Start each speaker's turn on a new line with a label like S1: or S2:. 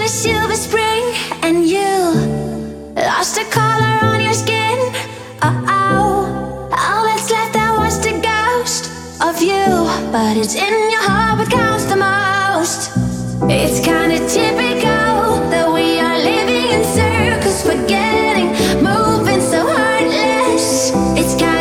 S1: a silver spring, and you lost a color on your skin. Oh, all that's left, that was the ghost of you. But it's in your heart what counts the most. It's kinda typical that we are living in circles, forgetting, moving so heartless. It's kinda